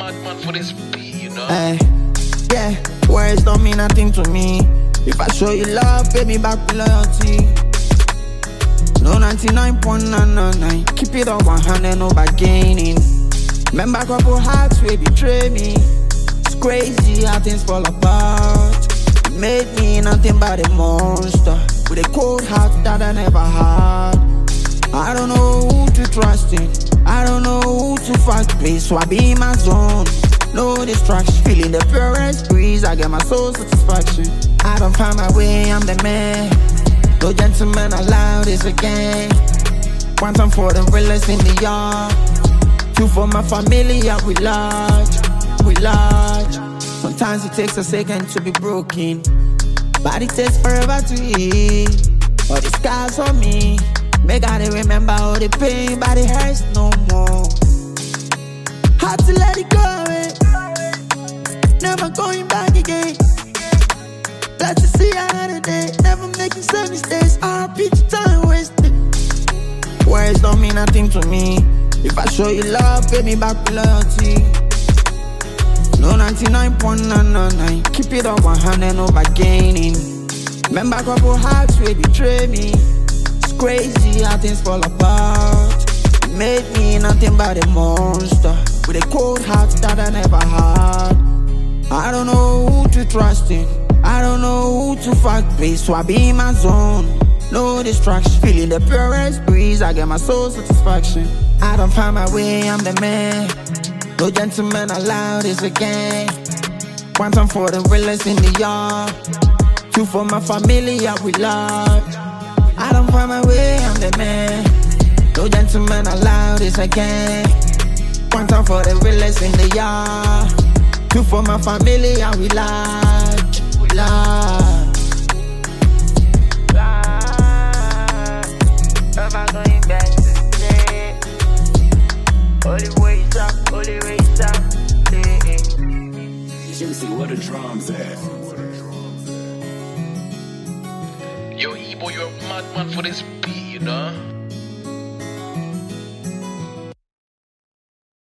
madman for this beat, you know? Hey, yeah, words don't mean nothing to me. If I show you love, pay me back with loyalty. No 99.999, keep it on 100, no bargaining. Remember a couple hearts will betray me. It's crazy how things fall apart. You made me nothing but a monster, with a cold heart that I never had. I don't know who to trust in, I don't know who to fast play, so I be in my zone. No distraction, feeling the purest breeze, I get my soul satisfaction. I don't find my way, I'm the man. No gentleman allowed, it's a gang. One time for the realest in the yard, two for my family, yeah, we large, we large. Sometimes it takes a second to be broken, but it takes forever to heal. All the scars on me, make I remember all the pain, but it hurts no more. Had to let it go away, never going back again. Glad to see another day, never making some mistakes. RP to time wasted. Words don't mean nothing to me. If I show you love, pay me back with loyalty. No 99.999, keep it on 100, no bargaining. Remember a couple hearts will betray me. It's crazy how things fall apart. You made me nothing but a monster, with a cold heart that I never had. I don't know who to trust in, I don't know who to fuck with, so I be in my zone. No distraction, feeling the purest breeze, I get my soul satisfaction. I don't find my way, I'm the man. No gentleman allowed, it's a gang. One time for the realest in the yard, two for my family, yeah, we large. I don't find my way, I'm the man. No gentleman allowed, it's a gang. One time for the realest in the yard, two for my family, yeah, we large, we large. Never going back to stay. Only ways up, only ways up. Juicy, where the drums at? Yo, Ebo, you're a madman for this beat, you know?